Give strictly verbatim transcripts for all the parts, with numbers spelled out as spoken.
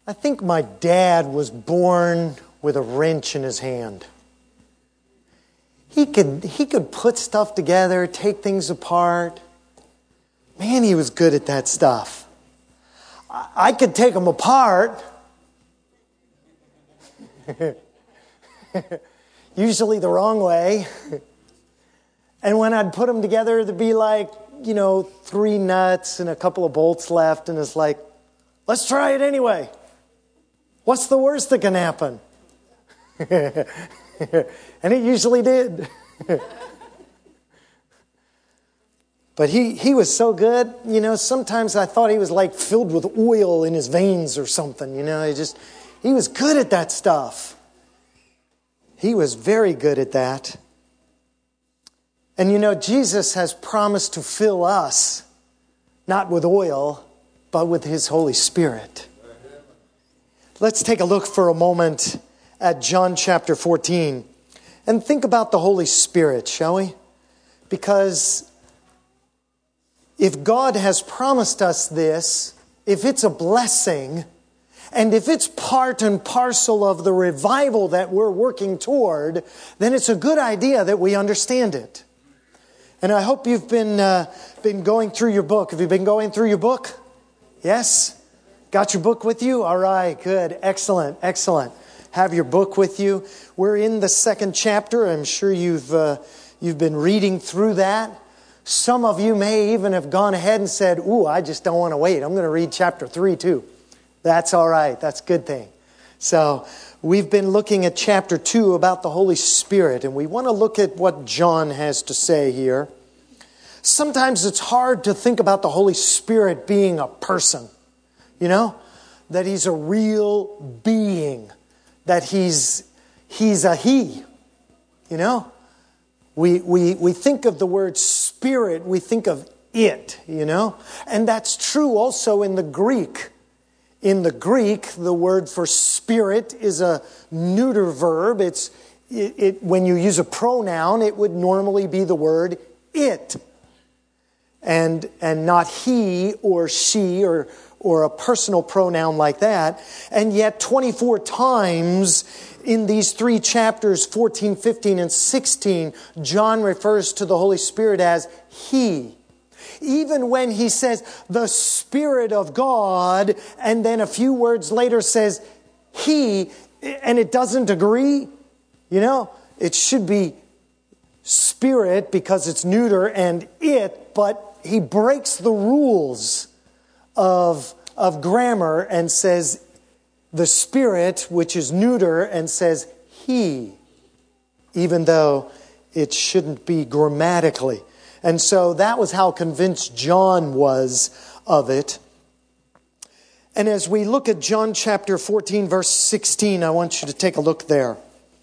I think my dad was born with a wrench in his hand. He could, he could put stuff together, take things apart. Man, he was good at that stuff. I, I could take them apart. Usually the wrong way. And when I'd put them together, there'd be like, you know, three nuts and a couple of bolts left. And it's like, let's try it anyway. What's the worst that can happen? And it usually did. But he, he was so good. You know, sometimes I thought he was like filled with oil in his veins or something. You know, he just, he was good at that stuff. He was very good at that. And you know, Jesus has promised to fill us, not with oil, but with His Holy Spirit. Let's take a look for a moment at John chapter fourteen and think about the Holy Spirit, shall we? Because if God has promised us this, if it's a blessing, and if it's part and parcel of the revival that we're working toward, then it's a good idea that we understand it. And I hope you've been uh, been going through your book. Have you been going through your book? Yes? Got your book with you? All right, good. Excellent, excellent. Have your book with you. We're in the second chapter. I'm sure you've uh, you've been reading through that. Some of you may even have gone ahead and said, ooh, I just don't want to wait. I'm going to read chapter three too. That's all right. That's a good thing. So we've been looking at chapter two about the Holy Spirit, and we want to look at what John has to say here. Sometimes it's hard to think about the Holy Spirit being a person, you know, that He's a real being, that He's He's a He, you know. We we we think of the word Spirit, we think of it, you know, and that's true also in the Greek. In the Greek, the word for spirit is a neuter verb. It's it, it when you use a pronoun, it would normally be the word it, and and not he or she or or a personal pronoun like that. And yet, twenty-four times in these three chapters, fourteen, fifteen, and sixteen, John refers to the Holy Spirit as He. Even when he says the Spirit of God, and then a few words later says He, and it doesn't agree, you know, it should be Spirit because it's neuter and it, but he breaks the rules of, of grammar and says the Spirit, which is neuter, and says He, even though it shouldn't be grammatically. And so that was how convinced John was of it. And as we look at John chapter fourteen, verse sixteen, I want you to take a look there.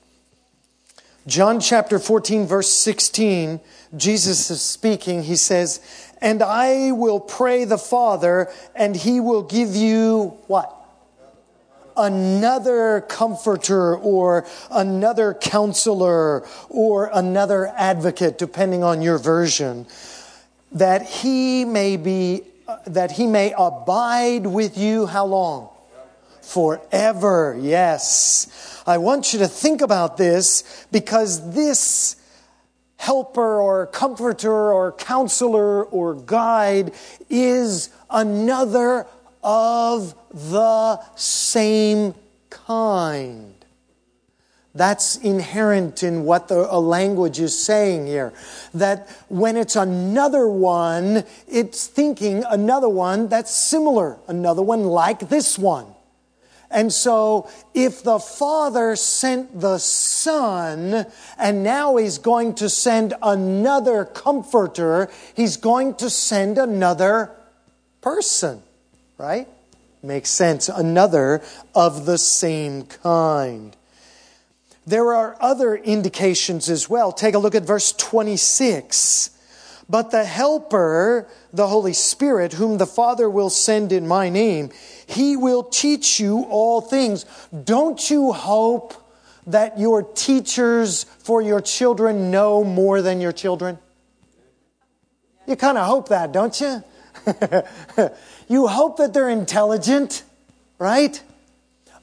John chapter fourteen, verse sixteen, Jesus is speaking. He says, "And I will pray the Father, and He will give you," what? "Another comforter," or another counselor, or another advocate, depending on your version, that he may be, uh, that he may abide with you how long? Forever. Yes. I want you to think about this, because this helper or comforter or counselor or guide is another of the same kind. That's inherent in what the a language is saying here. That when it's another one, it's thinking another one that's similar, another one like this one. And so if the Father sent the Son, and now He's going to send another comforter, He's going to send another person. Right? Makes sense. Another of the same kind. There are other indications as well. Take a look at verse twenty-six. "But the Helper, the Holy Spirit, whom the Father will send in my name, He will teach you all things." Don't you hope that your teachers for your children know more than your children? You kind of hope that, don't you? You hope that they're intelligent, right?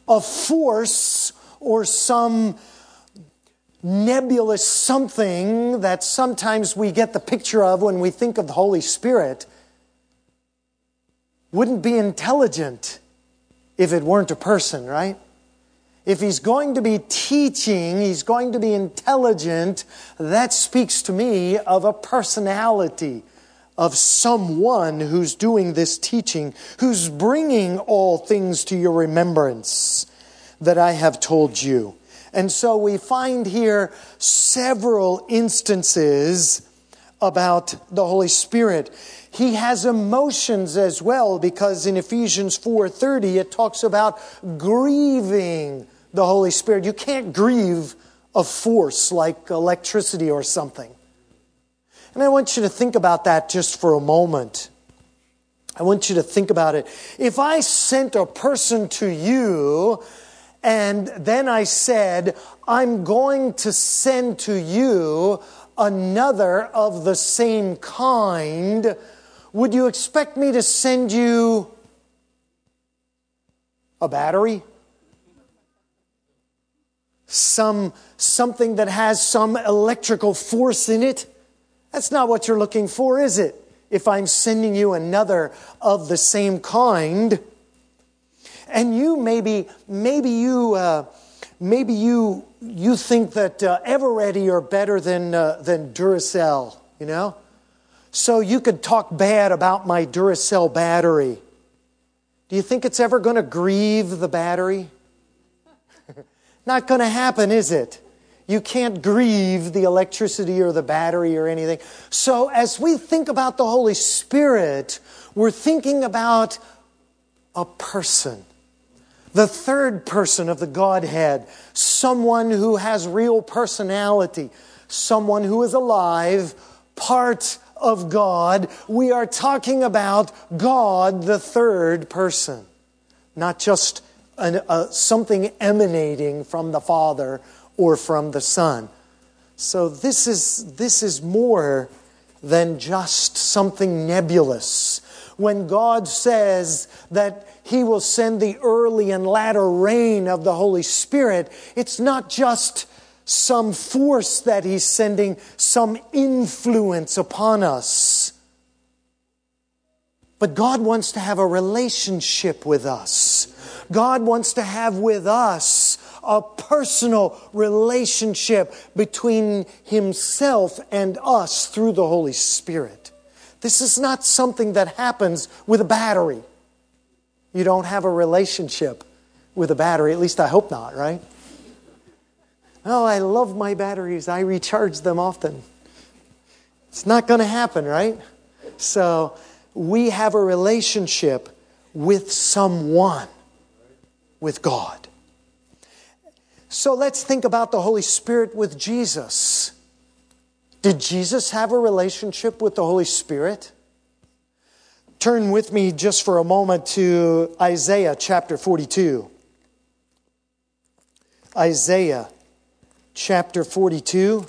a force or some nebulous something that sometimes we get the picture of when we think of the Holy Spirit wouldn't be intelligent if it weren't a person, right? If He's going to be teaching, He's going to be intelligent, that speaks to me of a personality, of someone who's doing this teaching, who's bringing all things to your remembrance that I have told you. And so we find here several instances about the Holy Spirit. He has emotions as well, because in Ephesians four thirty it talks about grieving the Holy Spirit. You can't grieve a force like electricity or something. And I want you to think about that just for a moment. I want you to think about it. If I sent a person to you and then I said, I'm going to send to you another of the same kind, would you expect me to send you a battery? Some, something that has some electrical force in it? That's not what you're looking for, is it? If I'm sending you another of the same kind. And you maybe, maybe you, uh, maybe you, you think that uh, Eveready are better than uh, than Duracell, you know. So you could talk bad about my Duracell battery. Do you think it's ever going to grieve the battery? Not going to happen, is it? You can't grieve the electricity or the battery or anything. So as we think about the Holy Spirit, we're thinking about a person. The third person of the Godhead. Someone who has real personality. Someone who is alive, part of God. We are talking about God, the third person. Not just an, uh, something emanating from the Father or from the Son. So this is, this is more than just something nebulous. When God says that He will send the early and latter rain of the Holy Spirit, it's not just some force that He's sending, some influence upon us. But God wants to have a relationship with us. God wants to have with us a personal relationship between Himself and us through the Holy Spirit. This is not something that happens with a battery. You don't have a relationship with a battery. At least I hope not, right? Oh, I love my batteries. I recharge them often. It's not going to happen, right? So we have a relationship with someone, with God. So let's think about the Holy Spirit with Jesus. Did Jesus have a relationship with the Holy Spirit? Turn with me just for a moment to Isaiah chapter forty-two. Isaiah chapter forty-two.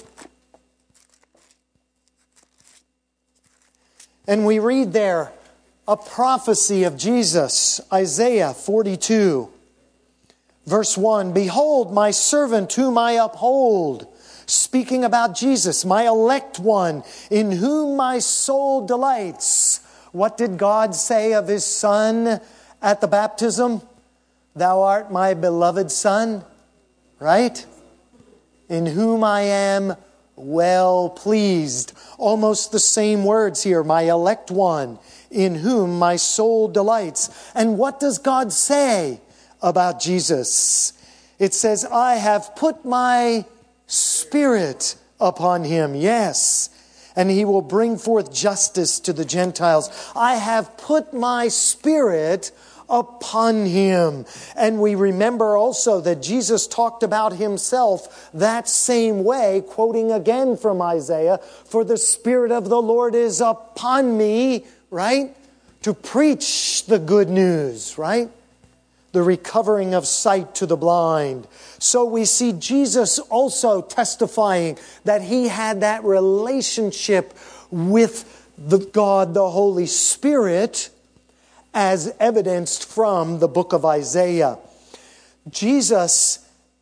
And we read there a prophecy of Jesus. Isaiah forty-two. Verse one, Behold, my servant whom I uphold. Speaking about Jesus, my elect one, in whom my soul delights. What did God say of His Son at the baptism? Thou art my beloved Son, right? In whom I am well pleased. Almost the same words here, my elect one, in whom my soul delights. And what does God say about Jesus? It says, I have put my Spirit upon Him, yes, and He will bring forth justice to the Gentiles. I have put my Spirit upon Him. And we remember also that Jesus talked about Himself that same way, quoting again from Isaiah, for the Spirit of the Lord is upon me, right? To preach the good news, right? The recovering of sight to the blind. So we see Jesus also testifying that He had that relationship with the God, the Holy Spirit, as evidenced from the book of Isaiah. Jesus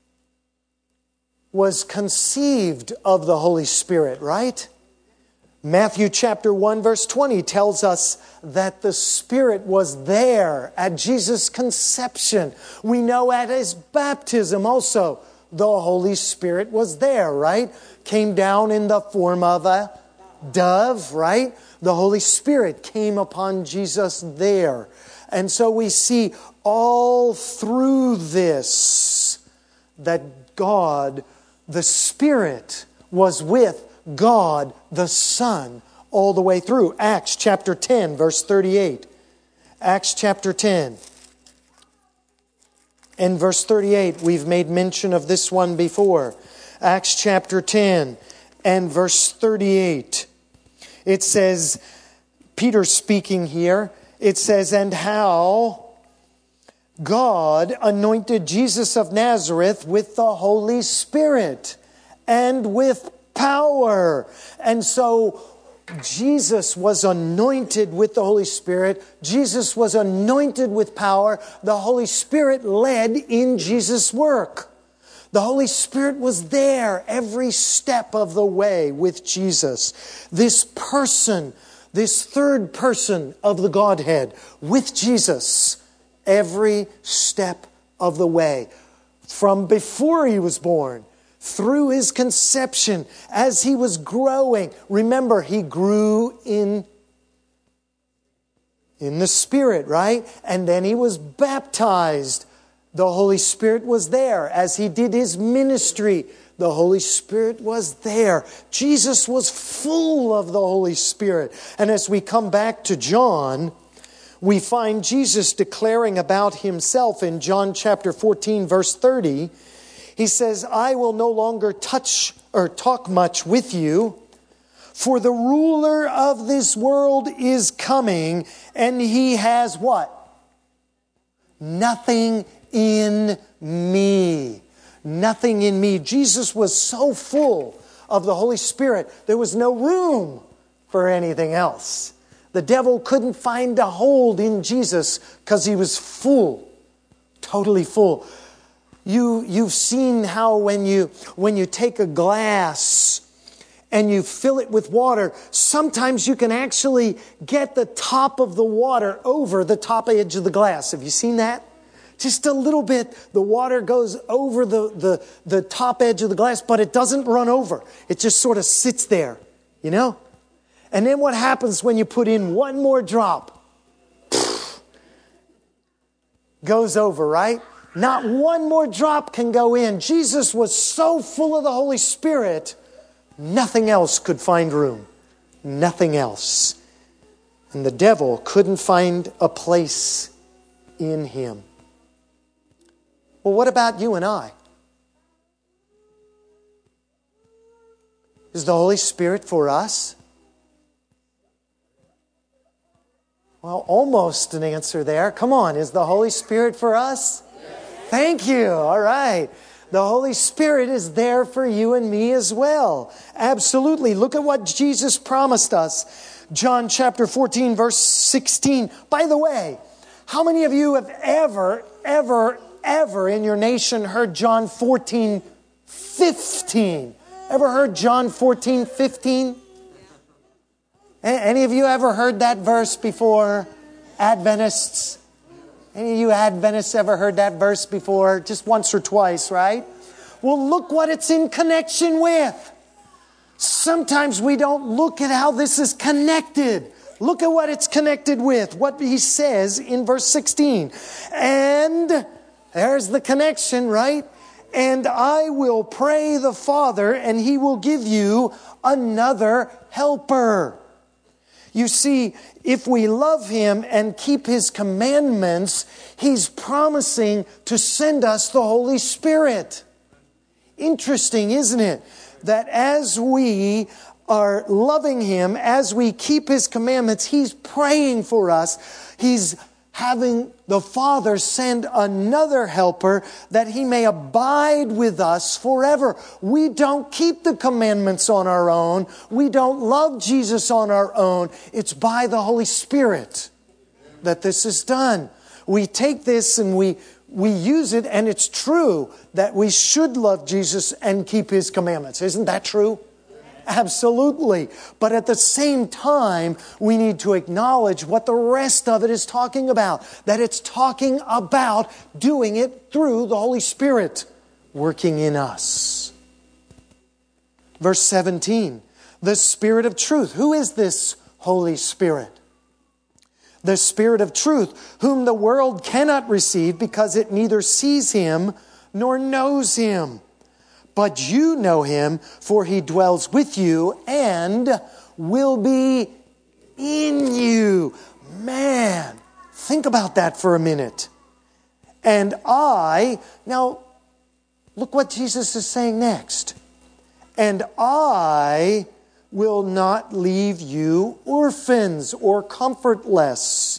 was conceived of the Holy Spirit, right? Matthew chapter one verse twenty tells us that the Spirit was there at Jesus' conception. We know at His baptism also the Holy Spirit was there, right? Came down in the form of a dove, right? The Holy Spirit came upon Jesus there. And so we see all through this that God, the Spirit, was with God the Son all the way through. Acts chapter ten, verse thirty-eight. Acts chapter ten. In verse thirty-eight, we've made mention of this one before. Acts chapter ten and verse thirty-eight. It says, Peter speaking here, it says, and how God anointed Jesus of Nazareth with the Holy Spirit and with power. And so Jesus was anointed with the Holy Spirit. Jesus was anointed with power. The Holy Spirit led in Jesus' work. The Holy Spirit was there every step of the way with Jesus. This person, this third person of the Godhead with Jesus every step of the way. From before He was born, through His conception, as He was growing. Remember, He grew in, in the Spirit, right? And then He was baptized. The Holy Spirit was there. As He did His ministry, the Holy Spirit was there. Jesus was full of the Holy Spirit. And as we come back to John, we find Jesus declaring about Himself in John chapter fourteen, verse thirty. He says, I will no longer touch or talk much with you, for the ruler of this world is coming, and he has what? Nothing in me. Nothing in me. Jesus was so full of the Holy Spirit, there was no room for anything else. The devil couldn't find a hold in Jesus because He was full, totally full. You, you've seen how when you, when you take a glass and you fill it with water, sometimes you can actually get the top of the water over the top edge of the glass. Have you seen that? Just a little bit, the water goes over the, the, the top edge of the glass, but it doesn't run over. It just sort of sits there, you know? And then what happens when you put in one more drop? Goes over, right? Not one more drop can go in. Jesus was so full of the Holy Spirit, nothing else could find room. Nothing else. And the devil couldn't find a place in Him. Well, what about you and I? Is the Holy Spirit for us? Well, almost an answer there. Come on, is the Holy Spirit for us? Thank you. All right. The Holy Spirit is there for you and me as well. Absolutely. Look at what Jesus promised us. John chapter fourteen, verse sixteen. By the way, how many of you have ever, ever, ever in your nation heard John fourteen, fifteen? Ever heard John fourteen, fifteen? Any of you ever heard that verse before? Adventists? Any of you Adventists ever heard that verse before? Just once or twice, right? Well, look what it's in connection with. Sometimes we don't look at how this is connected. Look at what it's connected with. What He says in verse sixteen. And there's the connection, right? And I will pray the Father, and He will give you another helper. You see, if we love Him and keep His commandments, He's promising to send us the Holy Spirit. Interesting, isn't it? That as we are loving Him, as we keep His commandments, He's praying for us. He's having the Father send another helper that He may abide with us forever. We don't keep the commandments on our own. We don't love Jesus on our own. It's by the Holy Spirit that this is done. We take this and we we use it, and it's true that we should love Jesus and keep His commandments. Isn't that true? Absolutely. But at the same time, we need to acknowledge what the rest of it is talking about. That it's talking about doing it through the Holy Spirit working in us. Verse seventeen, the Spirit of truth. Who is this Holy Spirit? The Spirit of truth, whom the world cannot receive because it neither sees Him nor knows Him. But you know Him, for He dwells with you and will be in you. Man, think about that for a minute. And I, now look what Jesus is saying next. And I will not leave you orphans or comfortless.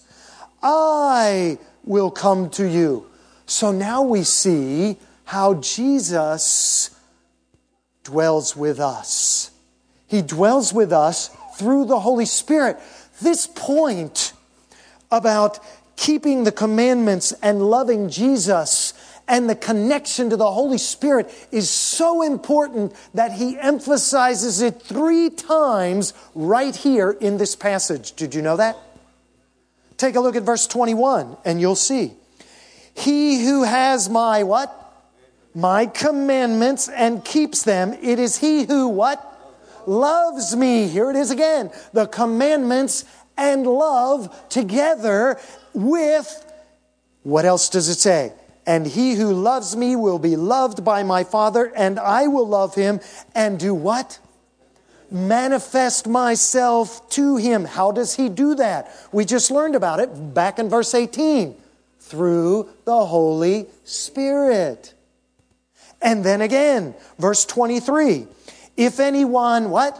I will come to you. So now we see how Jesus dwells with us. He dwells with us through the Holy Spirit. This point about keeping the commandments and loving Jesus and the connection to the Holy Spirit is so important that He emphasizes it three times right here in this passage. Did you know that? Take a look at verse twenty-one and you'll see. He who has my what? My commandments and keeps them, it is he who what? Loves me. Here it is again. The commandments and love together with, what else does it say? And he who loves me will be loved by my Father, and I will love him and do what? Manifest myself to him. How does he do that? We just learned about it back in verse eighteen. Through the Holy Spirit. And then again, verse twenty-three. If anyone, what?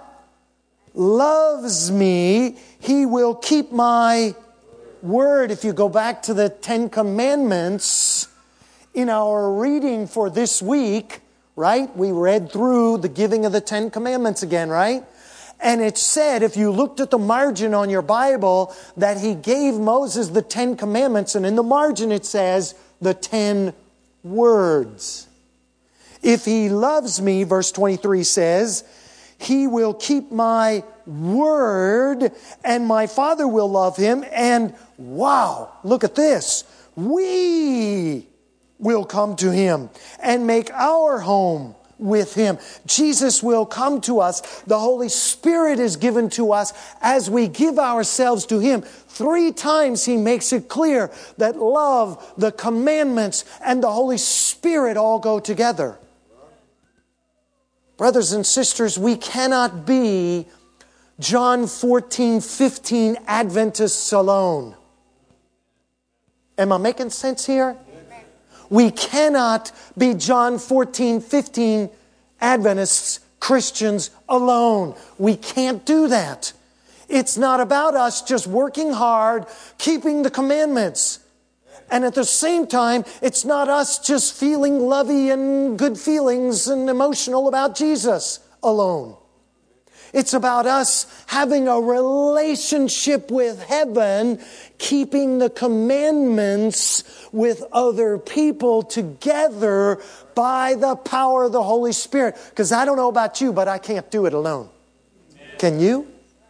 Loves me, he will keep my word. If you go back to the Ten Commandments, in our reading for this week, right? We read through the giving of the Ten Commandments again, right? And it said, if you looked at the margin on your Bible, that he gave Moses the Ten Commandments, and in the margin it says, the ten words. If he loves me, verse twenty-three says, he will keep my word, and my Father will love him, and wow, look at this. We will come to him and make our home with him. Jesus will come to us. The Holy Spirit is given to us as we give ourselves to him. Three times he makes it clear that love, the commandments, and the Holy Spirit all go together. Brothers and sisters, we cannot be John fourteen fifteen Adventists alone. Am I making sense here? We cannot be John fourteen fifteen Adventists, Christians alone. We can't do that. It's not about us just working hard, keeping the commandments. And at the same time, it's not us just feeling lovey and good feelings and emotional about Jesus alone. It's about us having a relationship with heaven, keeping the commandments with other people together by the power of the Holy Spirit. Because I don't know about you, but I can't do it alone. Can you?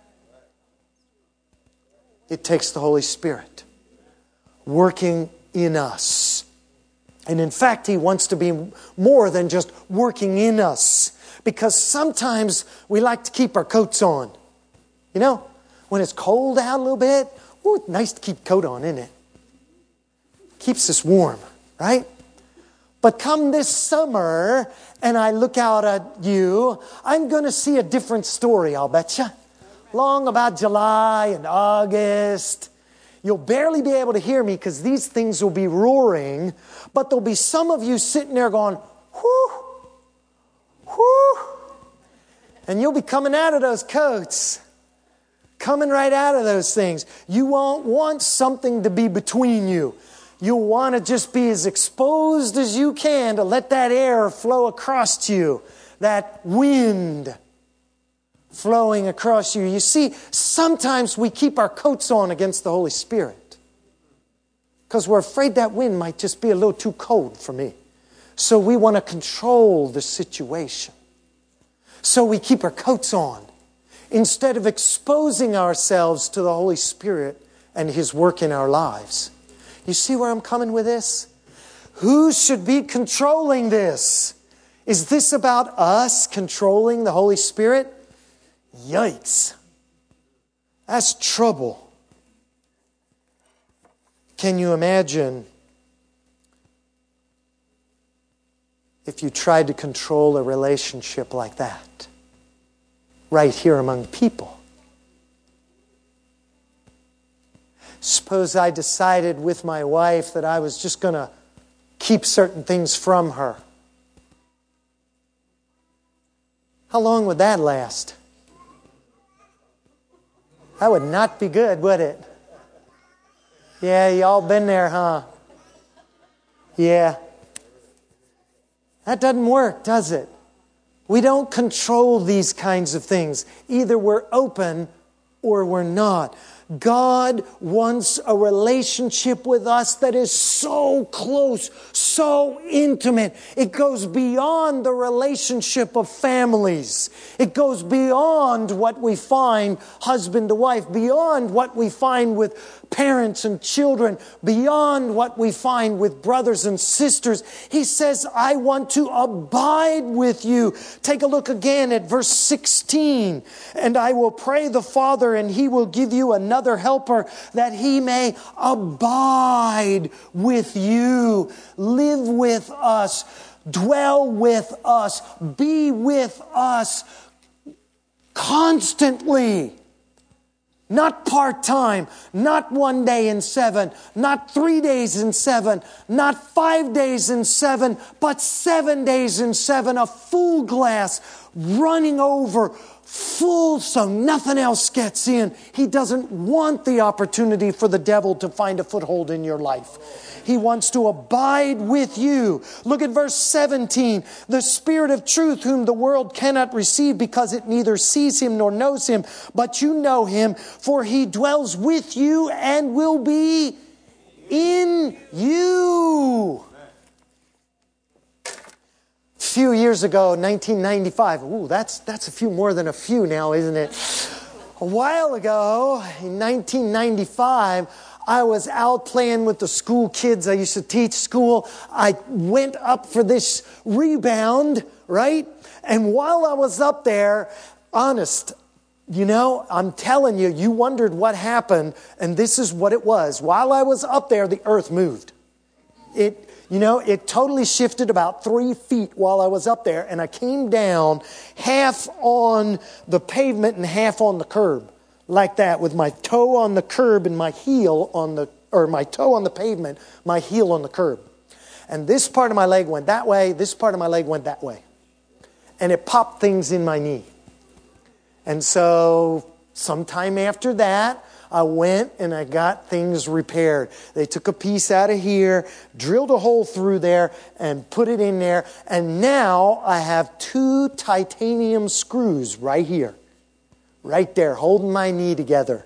It takes the Holy Spirit working in us. And in fact, he wants to be more than just working in us. Because sometimes we like to keep our coats on. You know, when it's cold out a little bit, ooh, it's nice to keep a coat on, isn't it? Keeps us warm, right? But come this summer, and I look out at you, I'm going to see a different story, I'll bet you. Long about July and August. You'll barely be able to hear me because these things will be roaring. But there'll be some of you sitting there going, whew, whew. And you'll be coming out of those coats. Coming right out of those things. You won't want something to be between you. You'll want to just be as exposed as you can to let that air flow across you. That wind flowing across you. You see, sometimes we keep our coats on against the Holy Spirit. because we're afraid that wind might just be a little too cold for me. So we want to control the situation. So we keep our coats on instead of exposing ourselves to the Holy Spirit and His work in our lives. You see where I'm coming with this? Who should be controlling this? Is this about us controlling the Holy Spirit? Yikes. That's trouble. Can you imagine if you tried to control a relationship like that? Right here among people. Suppose I decided with my wife that I was just going to keep certain things from her. How long would that last? That would not be good, would it? Yeah, y'all been there, huh? Yeah. That doesn't work, does it? We don't control these kinds of things. Either we're open or we're not. God wants a relationship with us that is so close, so intimate. It goes beyond the relationship of families. It goes beyond what we find husband to wife, beyond what we find with parents and children, beyond what we find with brothers and sisters. He says, I want to abide with you. Take a look again at verse sixteen. And I will pray the Father, and He will give you another helper, that He may abide with you, live with us, dwell with us, be with us constantly. Not part-time, not one day in seven, not three days in seven, not five days in seven, but seven days in seven, a full glass running over, full so nothing else gets in. He doesn't want the opportunity for the devil to find a foothold in your life. He wants to abide with you. Look at verse seventeen. The Spirit of truth, whom the world cannot receive because it neither sees Him nor knows Him, but you know Him, for He dwells with you and will be in you. A few years ago, nineteen ninety-five. Ooh, that's, that's a few more than a few now, isn't it? A while ago, in nineteen ninety-five, I was out playing with the school kids. I used to teach school. I went up for this rebound, right? And while I was up there, honest, you know, I'm telling you, you wondered what happened, and this is what it was. While I was up there, the earth moved. It, you know, it totally shifted about three feet while I was up there, and I came down half on the pavement and half on the curb. Like that, with my toe on the curb and my heel on the, or my toe on the pavement, my heel on the curb. And this part of my leg went that way, this part of my leg went that way. And it popped things in my knee. And so, sometime after that, I went and I got things repaired. They took a piece out of here, drilled a hole through there, and put it in there. And now I have two titanium screws right here. Right there, holding my knee together.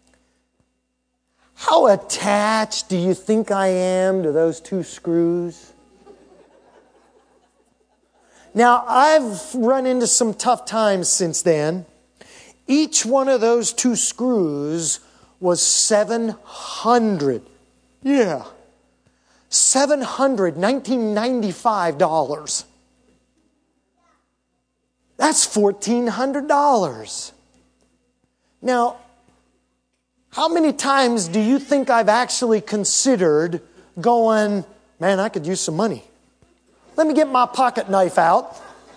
How attached do you think I am to those two screws? Now, I've run into some tough times since then. Each one of those two screws was seven hundred. Yeah. seven hundred, nineteen ninety-five dollars. That's fourteen hundred dollars. Now, how many times do you think I've actually considered going, man, I could use some money. Let me get my pocket knife out.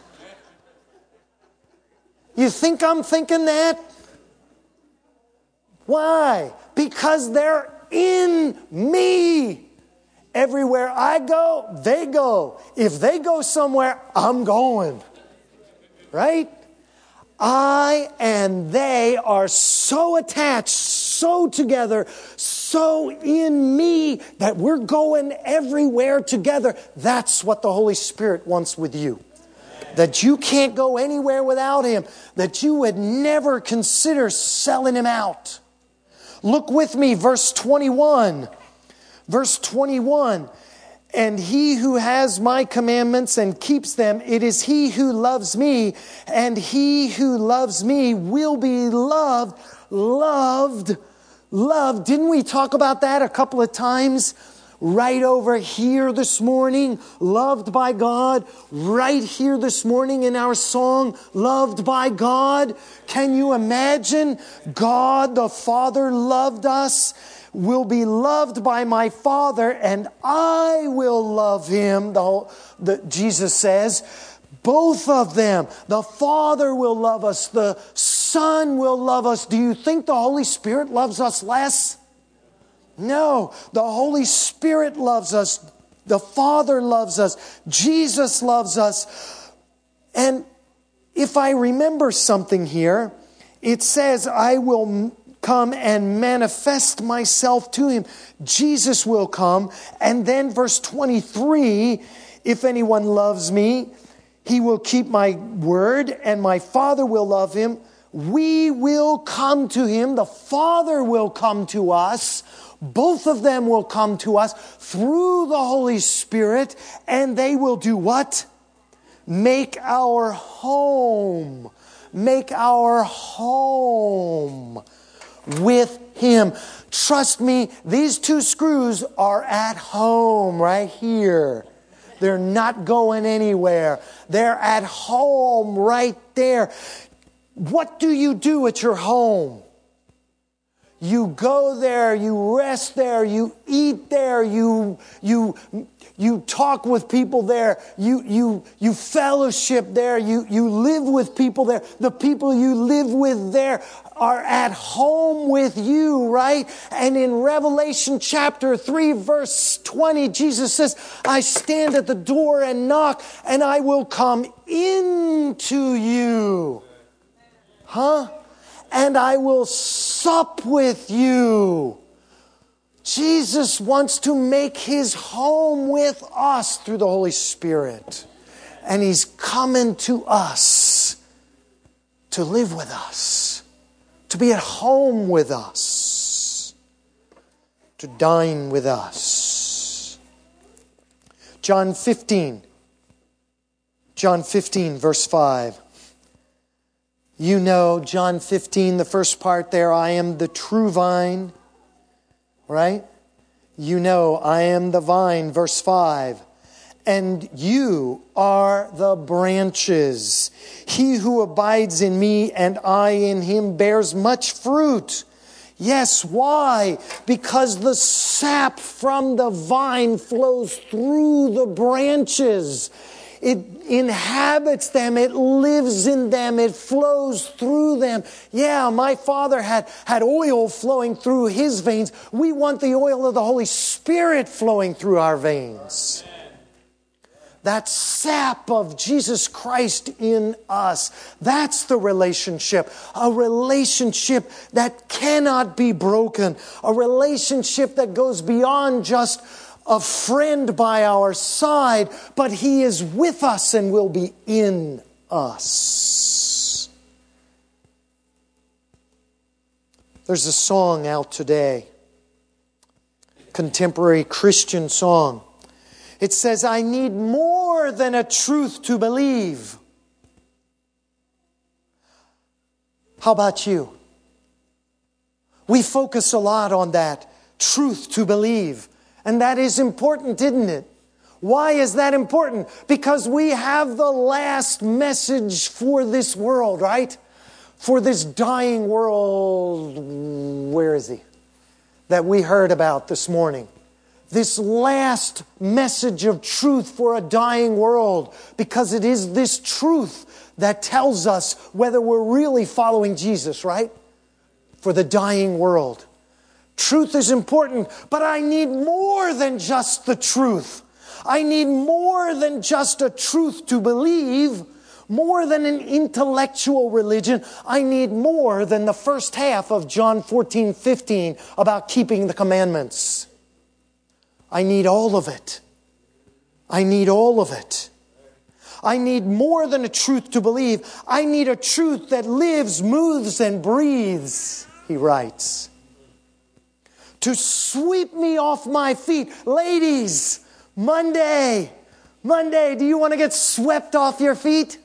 You think I'm thinking that? Why? Because they're in me. Everywhere I go, they go. If they go somewhere, I'm going. Right? I and they are so attached, so together, so in me that we're going everywhere together. That's what the Holy Spirit wants with you. That you can't go anywhere without Him. That you would never consider selling Him out. Look with me, verse twenty-one. Verse twenty-one, and he who has my commandments and keeps them, it is he who loves me, and he who loves me will be loved, loved, loved. Didn't we talk about that a couple of times? Right over here this morning, loved by God. Right here this morning in our song, loved by God. Can you imagine? God the Father loved us. Will be loved by my Father, and I will love him. The, whole, the Jesus says, both of them. The Father will love us. The Son will love us. Do you think the Holy Spirit loves us less? No. The Holy Spirit loves us. The Father loves us. Jesus loves us. And if I remember something here, it says, I will come and manifest myself to him. Jesus will come. And then verse twenty-three, if anyone loves me, he will keep my word, and my Father will love him. We will come to him. The Father will come to us. Both of them will come to us through the Holy Spirit, and they will do what? Make our home. Make our home with him. Trust me, these two screws are at home right here. They're not going anywhere. They're at home right there. What do you do at your home? You go there, you rest there, you eat there, you you you talk with people there, you you you fellowship there, you you live with people there. The people you live with there are at home with you, right? And in Revelation chapter three, verse twenty, Jesus says, I stand at the door and knock, and I will come into you. Huh? And I will sup with you. Jesus wants to make his home with us through the Holy Spirit. And he's coming to us to live with us, to be at home with us, to dine with us. John fifteen. John fifteen, verse five. You know, John fifteen, the first part there, I am the true vine, right? You know, I am the vine, verse five. And you are the branches. He who abides in me and I in him bears much fruit. Yes, why? Because the sap from the vine flows through the branches. It inhabits them. It lives in them. It flows through them. Yeah, my Father had, had oil flowing through his veins. We want the oil of the Holy Spirit flowing through our veins. That sap of Jesus Christ in us. That's the relationship. A relationship that cannot be broken. A relationship that goes beyond just a friend by our side, but he is with us and will be in us. There's a song out today, contemporary Christian song. It says, I need more than a truth to believe. How about you? We focus a lot on that, truth to believe. And that is important, isn't it? Why is that important? Because we have the last message for this world, right? For this dying world. Where is he? That we heard about this morning. This last message of truth for a dying world. Because it is this truth that tells us whether we're really following Jesus, right? For the dying world. Truth is important, but I need more than just the truth. I need more than just a truth to believe, more than an intellectual religion. I need more than the first half of John fourteen fifteen about keeping the commandments. I need all of it. I need all of it. I need more than a truth to believe. I need a truth that lives, moves, and breathes, he writes. to sweep me off my feet. Ladies, Monday, Monday, do you want to get swept off your feet?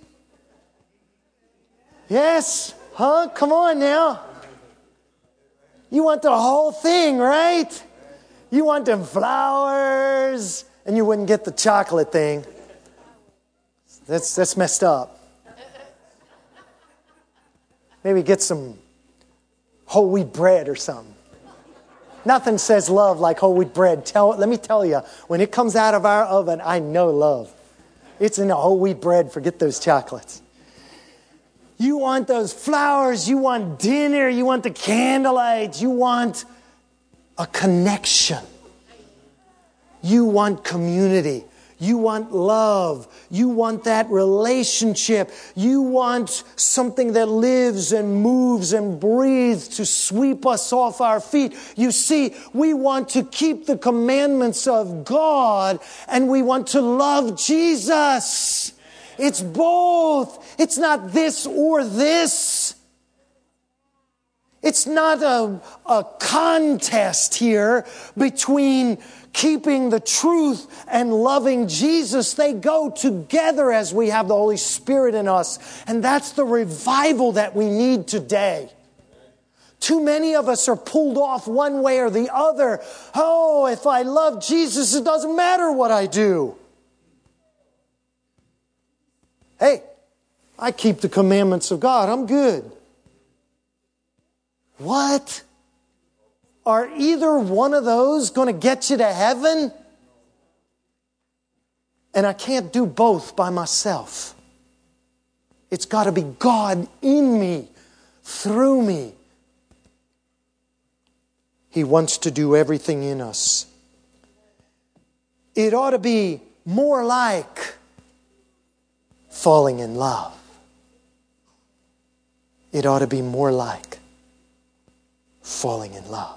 Yes? Huh? Come on now. You want the whole thing, right? You want them flowers, and you wouldn't get the chocolate thing. That's that's messed up. Maybe get some whole wheat bread or something. Nothing says love like whole wheat bread. Tell, let me tell you, when it comes out of our oven, I know love. It's in the whole wheat bread. Forget those chocolates. You want those flowers. You want dinner. You want the candlelight. You want a connection. You want community. You want love. You want that relationship. You want something that lives and moves and breathes to sweep us off our feet. You see, we want to keep the commandments of God and we want to love Jesus. It's both. It's not this or this. It's not a, a contest here between keeping the truth and loving Jesus. They go together as we have the Holy Spirit in us. And that's the revival that we need today. Too many of us are pulled off one way or the other. Oh, if I love Jesus, it doesn't matter what I do. Hey, I keep the commandments of God. I'm good. What? Are either one of those going to get you to heaven? And I can't do both by myself. It's got to be God in me, through me. He wants to do everything in us. It ought to be more like falling in love. It ought to be more like falling in love.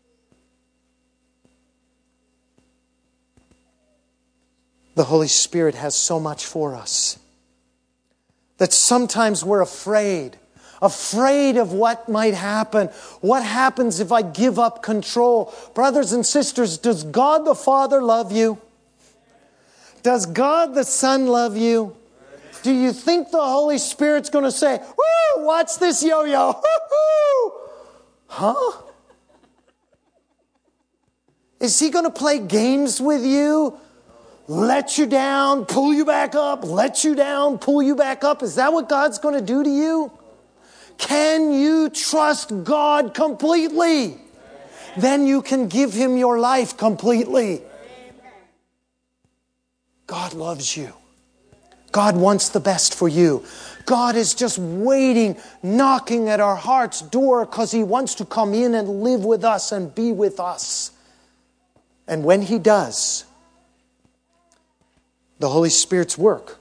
The Holy Spirit has so much for us that sometimes we're afraid, afraid of what might happen. What happens if I give up control? Brothers and sisters, does God the Father love you? Does God the Son love you? Do you think the Holy Spirit's going to say, woo, watch this yo-yo, hoo-hoo? Huh? Is He going to play games with you? Let you down, pull you back up, let you down, pull you back up. Is that what God's going to do to you? Can you trust God completely? Then you can give Him your life completely. God loves you. God wants the best for you. God is just waiting, knocking at our heart's door because He wants to come in and live with us and be with us. And when He does, the Holy Spirit's work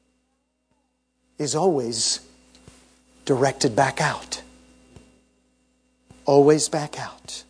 is always directed back out. Always back out.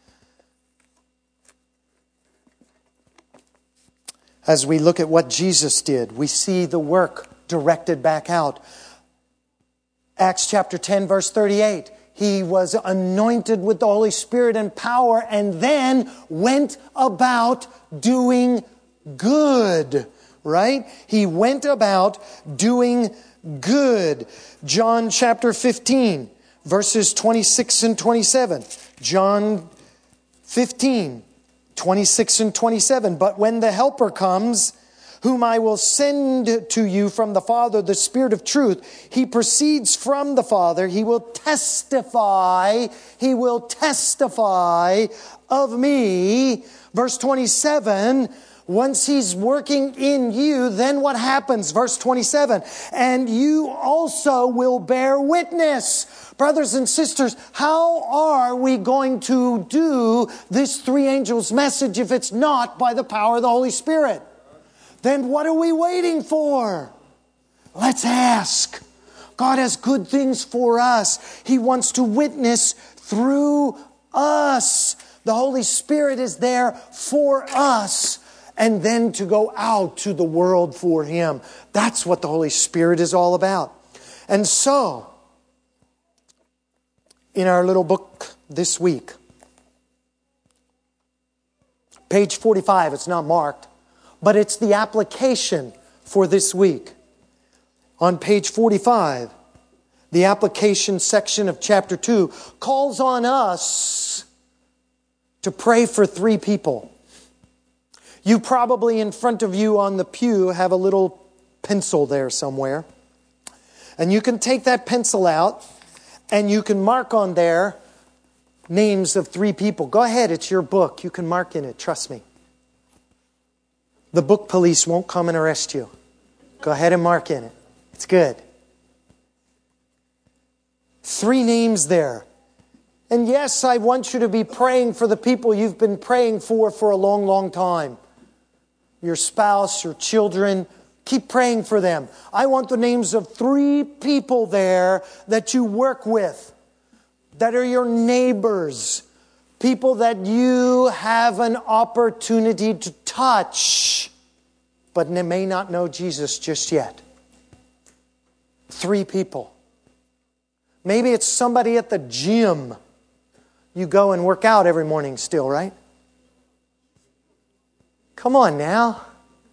As we look at what Jesus did, we see the work directed back out. Acts chapter ten, verse thirty-eight. He was anointed with the Holy Spirit and power and then went about doing good. Right? He went about doing good. John chapter fifteen, verses twenty-six and twenty-seven. John fifteen, twenty-six and twenty-seven. But when the Helper comes, whom I will send to you from the Father, the Spirit of truth, He proceeds from the Father. He will testify. He will testify of me. Verse twenty-seven. Once He's working in you, then what happens? Verse twenty-seven. And you also will bear witness. Brothers and sisters, how are we going to do this three angels message if it's not by the power of the Holy Spirit? Then what are we waiting for? Let's ask. God has good things for us. He wants to witness through us. The Holy Spirit is there for us. And then to go out to the world for Him. That's what the Holy Spirit is all about. And so, in our little book this week, Page forty-five, it's not marked, but it's the application for this week. On page forty-five, the application section of chapter two calls on us to pray for three people. You probably in front of you on the pew have a little pencil there somewhere. And you can take that pencil out and you can mark on there names of three people. Go ahead, it's your book. You can mark in it, trust me. The book police won't come and arrest you. Go ahead and mark in it. It's good. Three names there. And yes, I want you to be praying for the people you've been praying for for a long, long time. Your spouse, your children. Keep praying for them. I want the names of three people there that you work with, that are your neighbors, people that you have an opportunity to touch, but may not know Jesus just yet. Three people. Maybe it's somebody at the gym. You go and work out every morning still, right? Come on now.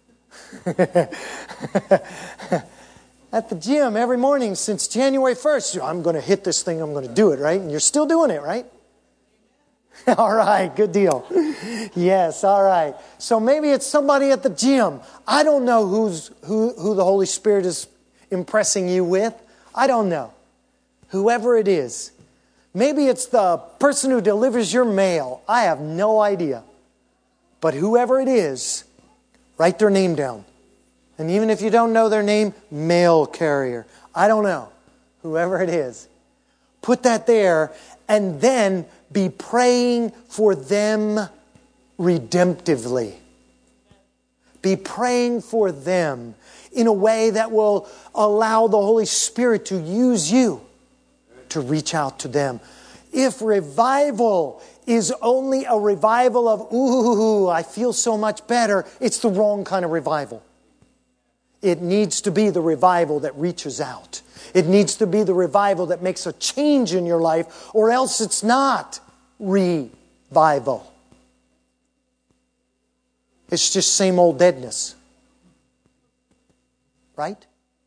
At the gym every morning since January first. I'm going to hit this thing, I'm going to do it, right? And you're still doing it, right? All right, good deal. Yes, all right. So maybe it's somebody at the gym. I don't know who's who, who the Holy Spirit is impressing you with. I don't know. Whoever it is. Maybe it's the person who delivers your mail. I have no idea. But whoever it is, write their name down. And even if you don't know their name, mail carrier. I don't know. Whoever it is. Put that there and then be praying for them redemptively. Be praying for them in a way that will allow the Holy Spirit to use you to reach out to them. If revival is only a revival of, ooh, I feel so much better, it's the wrong kind of revival. It needs to be the revival that reaches out. It needs to be the revival that makes a change in your life, or else it's not revival. It's just same old deadness. Right?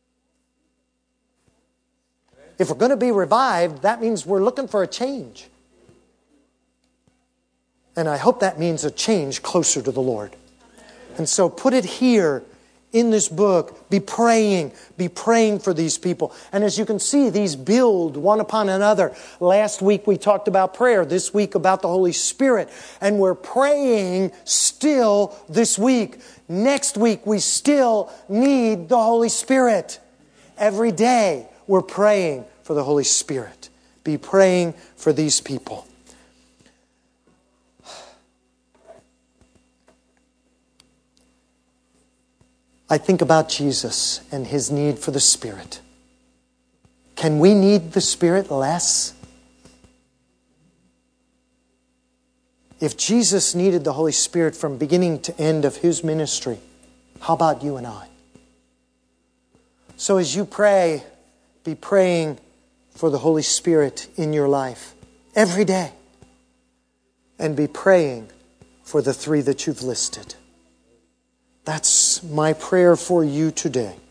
If we're going to be revived, that means we're looking for a change. And I hope that means a change closer to the Lord. And so put it here in this book. Be praying. Be praying for these people. And as you can see, these build one upon another. Last week we talked about prayer. This week about the Holy Spirit. And we're praying still this week. Next week we still need the Holy Spirit. Every day we're praying for the Holy Spirit. Be praying for these people. I think about Jesus and His need for the Spirit. Can we need the Spirit less? If Jesus needed the Holy Spirit from beginning to end of His ministry, how about you and I? So as you pray, be praying for the Holy Spirit in your life every day. And be praying for the three that you've listed. That's my prayer for you today.